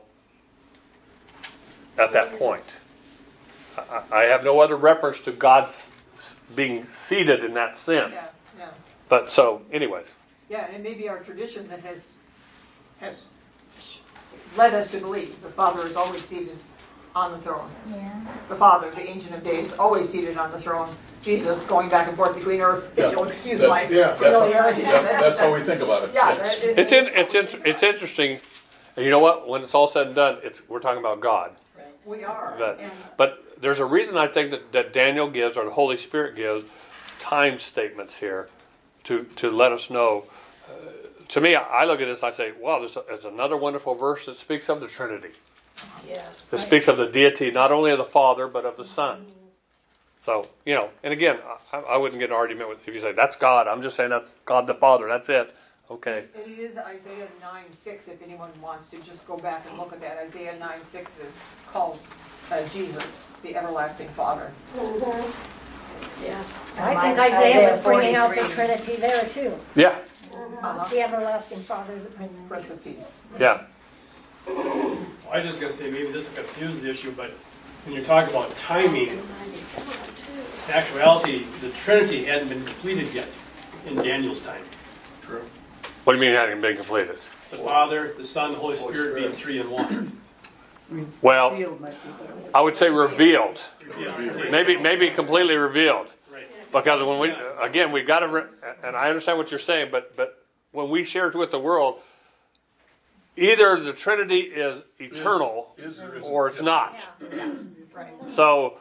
Speaker 2: at that point. I have no other reference to God being seated in that sense.
Speaker 9: Yeah.
Speaker 2: But so, anyways.
Speaker 9: Yeah, and it may be our tradition that has led us to believe the Father is always seated on the throne.
Speaker 8: Yeah.
Speaker 9: The Father, the Ancient of Days, always seated on the throne. Jesus going back and forth between earth.
Speaker 1: Yeah.
Speaker 9: If you'll excuse
Speaker 1: That-
Speaker 9: my
Speaker 1: yeah,
Speaker 9: familiarity.
Speaker 1: That's how we think about it.
Speaker 9: Yeah,
Speaker 1: Yes.
Speaker 2: It's interesting. And you know what? When it's all said and done, we're talking about God.
Speaker 9: we are.
Speaker 2: But there's a reason I think that Daniel gives, or the Holy Spirit gives, time statements here to let us know. To me, I look at this and I say, wow, there's another wonderful verse that speaks of the Trinity.
Speaker 9: Yes.
Speaker 2: That speaks of the deity, not only of the Father, but of the Son. So, and again, I wouldn't get an argument with if you say, that's God. I'm just saying that's God the Father. That's it. Okay.
Speaker 9: And it is Isaiah 9:6, if anyone wants to just go back and look at that. Isaiah 9:6 calls Jesus the everlasting Father.
Speaker 5: Yeah.
Speaker 8: I think Isaiah was bringing out the
Speaker 9: 43.
Speaker 8: Trinity there too.
Speaker 2: Yeah.
Speaker 8: The everlasting Father, the Prince of
Speaker 9: Prince
Speaker 8: Peace.
Speaker 9: of Peace.
Speaker 2: Yeah.
Speaker 7: I was just going to say, maybe this will confuse the issue, but when you're talking about timing, in actuality, the Trinity hadn't been completed yet in Daniel's time.
Speaker 1: True.
Speaker 2: What do you mean it hadn't been completed?
Speaker 7: The Father, the Son, the Holy Spirit being three in one.
Speaker 2: Well,
Speaker 4: Revealed might be better.
Speaker 2: I would say revealed.
Speaker 7: Yeah.
Speaker 2: Maybe completely revealed.
Speaker 7: Right.
Speaker 2: Because when we got to, and I understand what you're saying, but when we share with the world, either the Trinity is eternal or it's not. So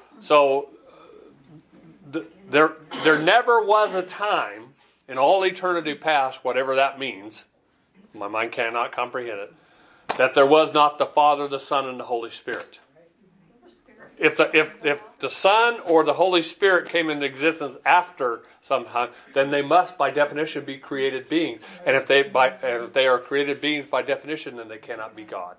Speaker 2: there never was a time in all eternity past, whatever that means, my mind cannot comprehend it, that there was not the Father, the Son, and the Holy Spirit. If the Son or the Holy Spirit came into existence after some time, then they must, by definition, be created beings. And if they are created beings by definition, then they cannot be God.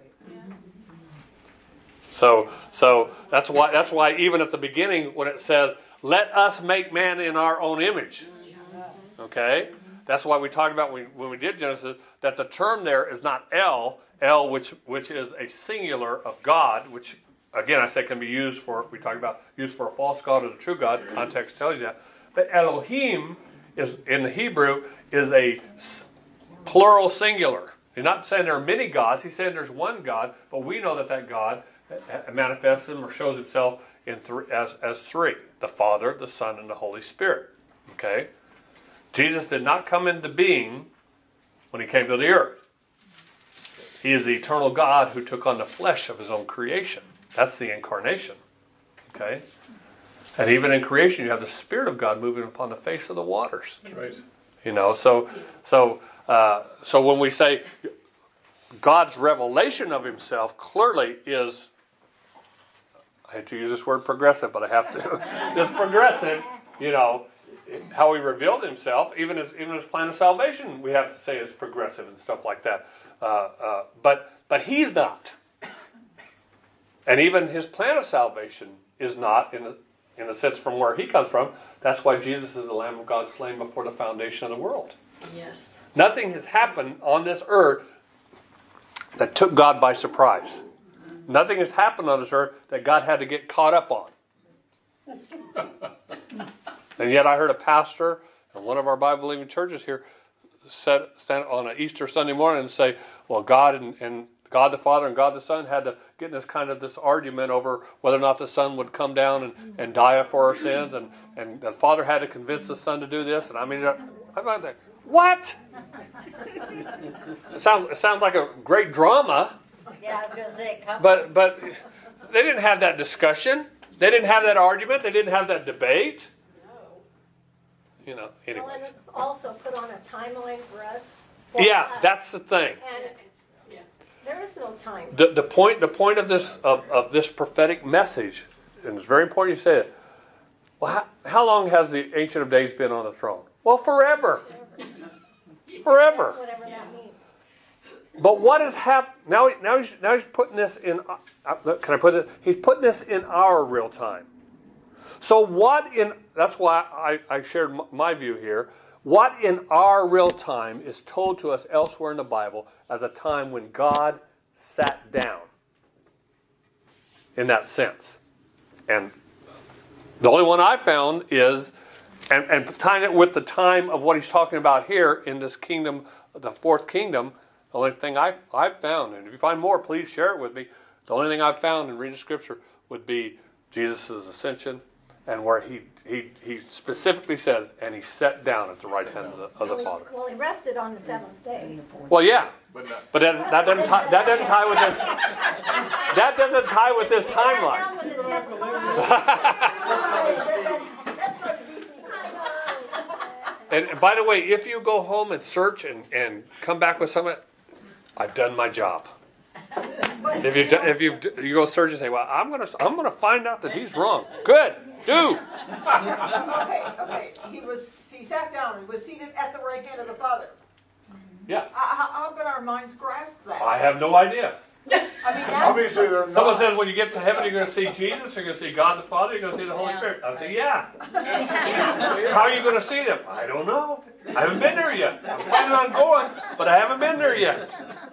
Speaker 2: So that's why even at the beginning when it says, "Let us make man in our own image," okay, that's why we talked about when we did Genesis that the term there is not El, which is a singular of God, which again I say can be used for a false god or the true God. Context tells you that. But Elohim is in the Hebrew is a plural singular. He's not saying there are many gods. He's saying there's one God, but we know that God manifests him or shows himself as three: the Father, the Son, and the Holy Spirit. Okay, Jesus did not come into being when he came to the earth. He is the eternal God who took on the flesh of his own creation. That's the incarnation. Okay, and even in creation, you have the Spirit of God moving upon the face of the waters.
Speaker 1: That's right.
Speaker 2: You know, so when we say God's revelation of himself clearly is, I hate to use this word progressive, but I have to. It's progressive, you know, how he revealed himself, even his plan of salvation, we have to say is progressive and stuff like that. But he's not. And even his plan of salvation is not in a sense from where he comes from. That's why Jesus is the Lamb of God slain before the foundation of the world.
Speaker 4: Yes.
Speaker 2: Nothing has happened on this earth that took God by surprise. Nothing has happened on this earth that God had to get caught up on. And yet I heard a pastor in one of our Bible-believing churches here stand on an Easter Sunday morning and say, well, God and God the Father and God the Son had to get in this argument over whether or not the Son would come down and die for our sins, and the Father had to convince the Son to do this. And I mean, I'm not there. What? It sounds like a great drama.
Speaker 4: Yeah, I was going to say,
Speaker 2: But they didn't have that discussion. They didn't have that argument. They didn't have that debate. You know,
Speaker 8: Well, and
Speaker 2: anyways.
Speaker 8: it's also put on a timeline for us.
Speaker 2: Yeah, that's the thing.
Speaker 8: And there is no time.
Speaker 2: The point of this prophetic message, and it's very important you say it. Well, how long has the Ancient of Days been on the throne? Well, forever. Forever.
Speaker 8: Whatever that means.
Speaker 2: But what has happened? Now he's putting this in. Can I put it? He's putting this in our real time. So that's why I shared my view here. What in our real time is told to us elsewhere in the Bible as a time when God sat down in that sense. And the only one I found is, and tying it with the time of what he's talking about here in this kingdom, the fourth kingdom, the only thing I've found, and if you find more, please share it with me. The only thing I've found in reading Scripture would be Jesus' ascension, and where he specifically says, and he sat down at the right hand of the Father.
Speaker 8: Well, he rested on the seventh day.
Speaker 2: Well, yeah, but that doesn't tie with this. That doesn't tie with this timeline. And by the way, if you go home and search and come back with something, I've done my job. If you go search and say, well, I'm gonna find out that he's wrong. Good, do.
Speaker 9: Okay. He sat down and was seated at the right hand of the Father.
Speaker 2: Yeah.
Speaker 9: How can our minds grasp that?
Speaker 2: I have no idea.
Speaker 9: I mean, that's,
Speaker 1: Obviously, they're not.
Speaker 2: Someone says when you get to heaven, you're going to see Jesus, you're going to see God the Father, you're going to see the Holy
Speaker 5: Yeah.
Speaker 2: Spirit. I say, yeah. How are you going to see them? I don't know. I haven't been there yet. I'm planning on going, but I haven't been there yet.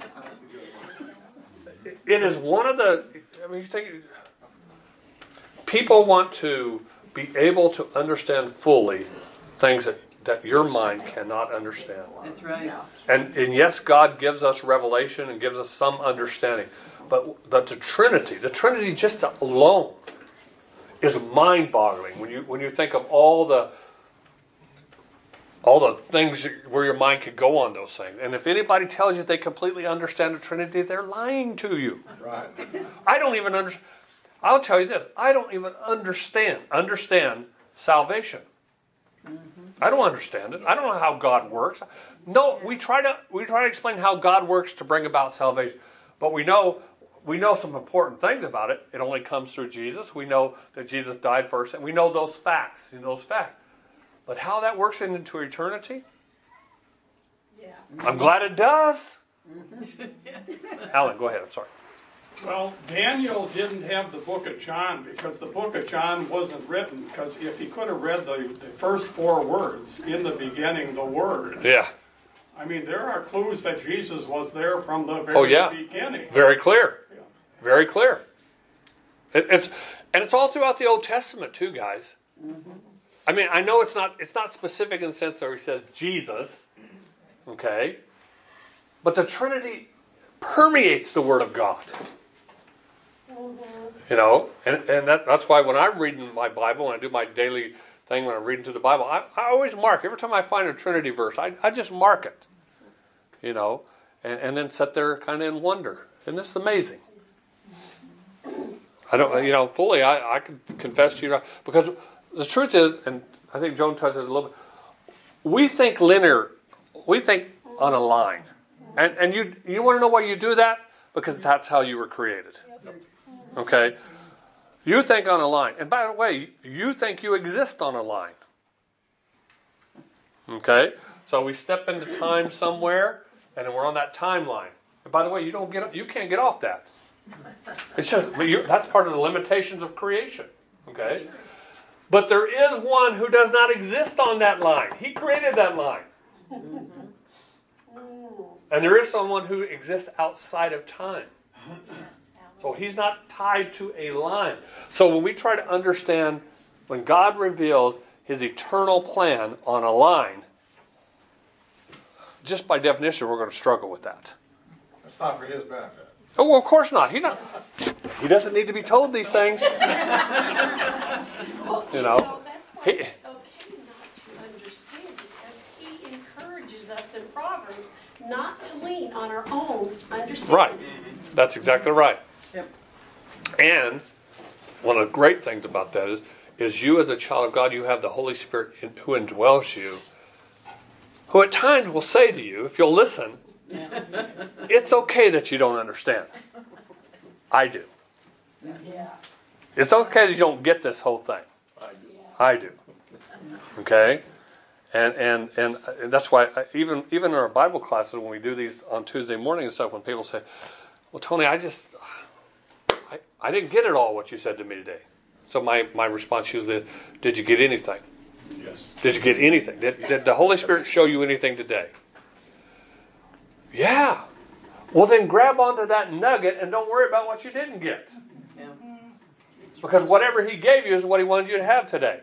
Speaker 2: It is one of the, you think, people want to be able to understand fully things that your mind cannot understand.
Speaker 3: That's right.
Speaker 2: And yes, God gives us revelation and gives us some understanding. But the Trinity just alone is mind-boggling. When you think of all all the things where your mind could go on those things. And if anybody tells you they completely understand the Trinity, they're lying to you.
Speaker 1: Right.
Speaker 2: I don't even understand. I'll tell you this. I don't even understand salvation. I don't understand it. I don't know how God works. No, we try to explain how God works to bring about salvation. But we know some important things about it. It only comes through Jesus. We know that Jesus died first, and we know those facts. But how that works into eternity?
Speaker 5: Yeah.
Speaker 2: I'm glad it does. Alan, go ahead. I'm sorry.
Speaker 10: Well, Daniel didn't have the book of John because the book of John wasn't written, because if he could have read the first 4 words, in the beginning, the Word.
Speaker 2: Yeah.
Speaker 10: I mean, there are clues that Jesus was there from the very beginning.
Speaker 2: Very clear. Very clear. It's all throughout the Old Testament too, guys. I mean, I know it's not specific in the sense that he says Jesus, okay? But the Trinity permeates the Word of God. You know, and that's why when I'm reading my Bible, when I do my daily thing, when I'm reading through the Bible, I always mark. Every time I find a Trinity verse, I just mark it. You know, and then sit there kind of in wonder. And this is amazing. I don't, you know, fully, I can confess to you, because the truth is, and I think Joan touched it a little bit, we think linear, we think on a line. And you want to know why you do that? Because that's how you were created. Okay? You think on a line. And by the way, you think you exist on a line. Okay? So we step into time somewhere, and then we're on that timeline. And by the way, you can't get off that. It's just that's part of the limitations of creation. Okay? But there is one who does not exist on that line. He created that line. And there is someone who exists outside of time. So he's not tied to a line. So when we try to understand, when God reveals his eternal plan on a line, just by definition, we're going to struggle with that.
Speaker 1: It's not for his benefit.
Speaker 2: Oh, well, of course not. He doesn't need to be told these things. You know.
Speaker 11: That's why it's okay not to understand, because he encourages us in Proverbs not to lean on our own understanding.
Speaker 2: Right. That's exactly right.
Speaker 3: Yep.
Speaker 2: And one of the great things about that is you as a child of God, you have the Holy Spirit who indwells you, who at times will say to you, if you'll listen, it's okay that you don't understand. I do.
Speaker 5: Yeah.
Speaker 2: It's okay that you don't get this whole thing. I do. Okay? And that's why even in our Bible classes, when we do these on Tuesday morning and stuff, when people say, well, Tony, I didn't get it all what you said to me today. So my response usually is, did you get anything?
Speaker 1: Yes.
Speaker 2: Did you get anything? Did the Holy Spirit show you anything today? Yeah. Well, then grab onto that nugget and don't worry about what you didn't get.
Speaker 3: Yeah.
Speaker 2: Because whatever he gave you is what he wanted you to have today.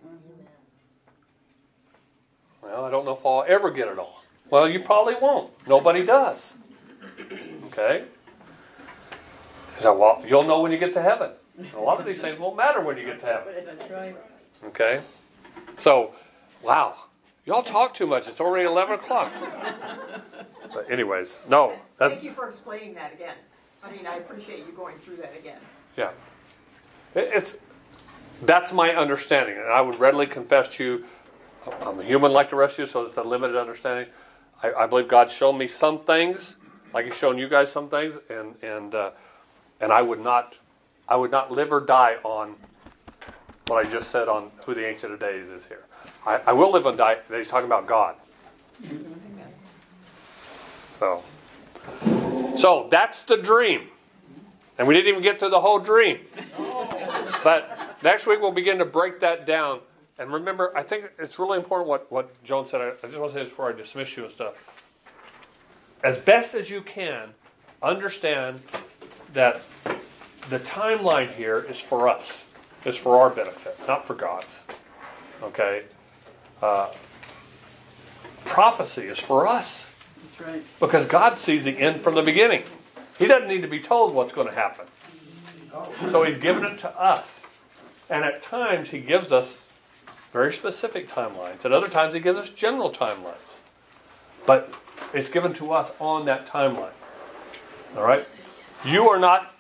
Speaker 2: Well, I don't know if I'll ever get it all. Well, you probably won't. Nobody does. Okay? So, well, you'll know when you get to heaven. A lot of these things won't matter when you get to heaven.
Speaker 3: That's right.
Speaker 2: Okay? So, wow. Y'all talk too much. It's already 11 o'clock. But anyways, no.
Speaker 9: Thank you for explaining that again. I mean, I appreciate you going through that again.
Speaker 2: Yeah. That's my understanding. And I would readily confess to you, I'm a human like the rest of you, so it's a limited understanding. I believe God's shown me some things, like He's shown you guys some things, and I would not live or die on what I just said on who the Ancient of Days is here. I will live and die that He's talking about God. So that's the dream. And we didn't even get to the whole dream. But next week we'll begin to break that down. And remember, I think it's really important what Joan said. I just want to say this before I dismiss you and stuff. As best as you can, understand that the timeline here is for us. It's for our benefit, not for God's. Okay? Prophecy is for us.
Speaker 3: That's right.
Speaker 2: Because God sees the end from the beginning. He doesn't need to be told what's going to happen. So He's given it to us. And at times He gives us very specific timelines. At other times he gives us general timelines. But it's given to us on that timeline. All right? You and I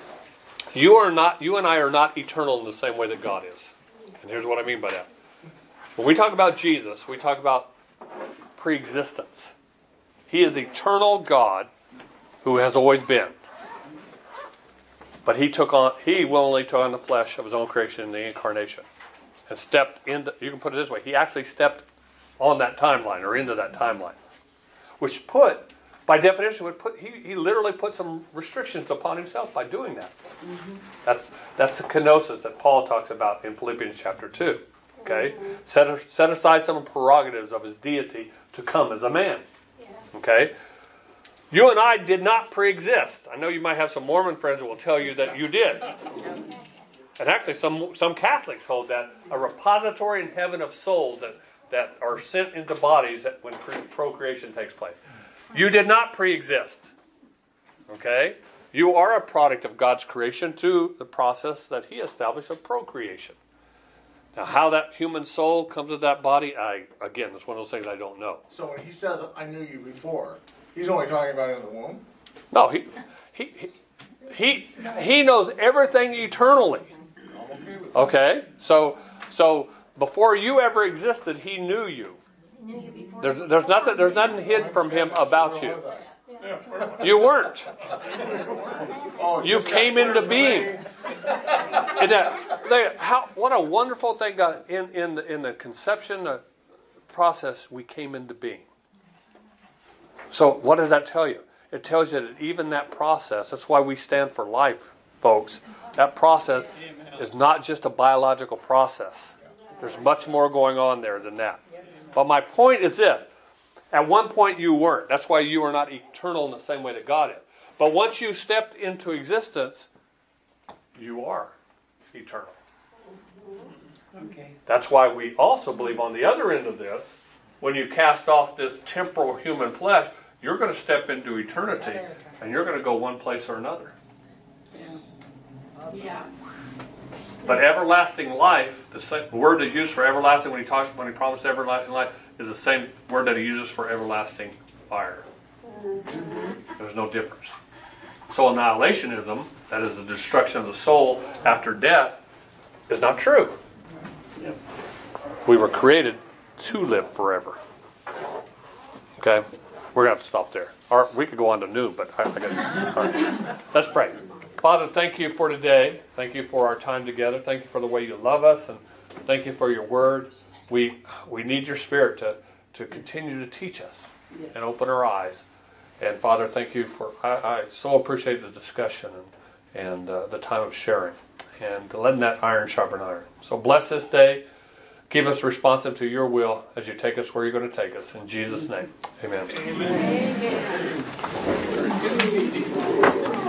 Speaker 2: are not eternal in the same way that God is. And here's what I mean by that. When we talk about Jesus, we talk about pre-existence. He is eternal God who has always been. But he willingly took on the flesh of his own creation in the incarnation. And stepped into, you can put it this way, he actually stepped on that timeline or into that timeline. Which by definition, he literally put some restrictions upon himself by doing that. Mm-hmm. That's the kenosis that Paul talks about in Philippians chapter 2. Okay? Mm-hmm. Set aside some prerogatives of his deity to come as a man.
Speaker 11: Yes.
Speaker 2: Okay? You and I did not pre-exist. I know you might have some Mormon friends who will tell you that you did. And actually some Catholics hold that a repository in heaven of souls that are sent into bodies when procreation takes place. You did not pre-exist. Okay? You are a product of God's creation to the process that he established of procreation. Now, how that human soul comes to that body, again, it's one of those things I don't know.
Speaker 1: So when he says, I knew you before, he's only talking about in the womb?
Speaker 2: No, he knows everything eternally. Okay? So before you ever existed, he knew you. There's nothing hid from him about you. You weren't. You came into being. What a wonderful thing, God. In the conception process, we came into being. So what does that tell you? It tells you that even that process, that's why we stand for life, folks. That process is not just a biological process. There's much more going on there than that. But my point is this. At one point you weren't. That's why you are not eternal in the same way that God is. But once you stepped into existence, you are eternal.
Speaker 3: Okay.
Speaker 2: That's why we also believe on the other end of this, when you cast off this temporal human flesh, you're going to step into eternity and you're going to go one place or another.
Speaker 11: Yeah.
Speaker 2: But everlasting life, the word that's used for everlasting when he promised everlasting life, is the same word that he uses for everlasting fire. There's no difference. So annihilationism, that is the destruction of the soul after death, is not true. We were created to live forever. Okay? We're going to have to stop there. Or we could go on to noon, but I got all right. Let's pray. Father, thank you for today. Thank you for our time together. Thank you for the way you love us, and thank you for your word. We need your Spirit to continue to teach us and open our eyes. And Father, thank you for, I so appreciate the discussion and the time of sharing and letting that iron sharpen iron. So bless this day. Keep us responsive to your will as you take us where you're going to take us. In Jesus' name, amen.
Speaker 11: Amen.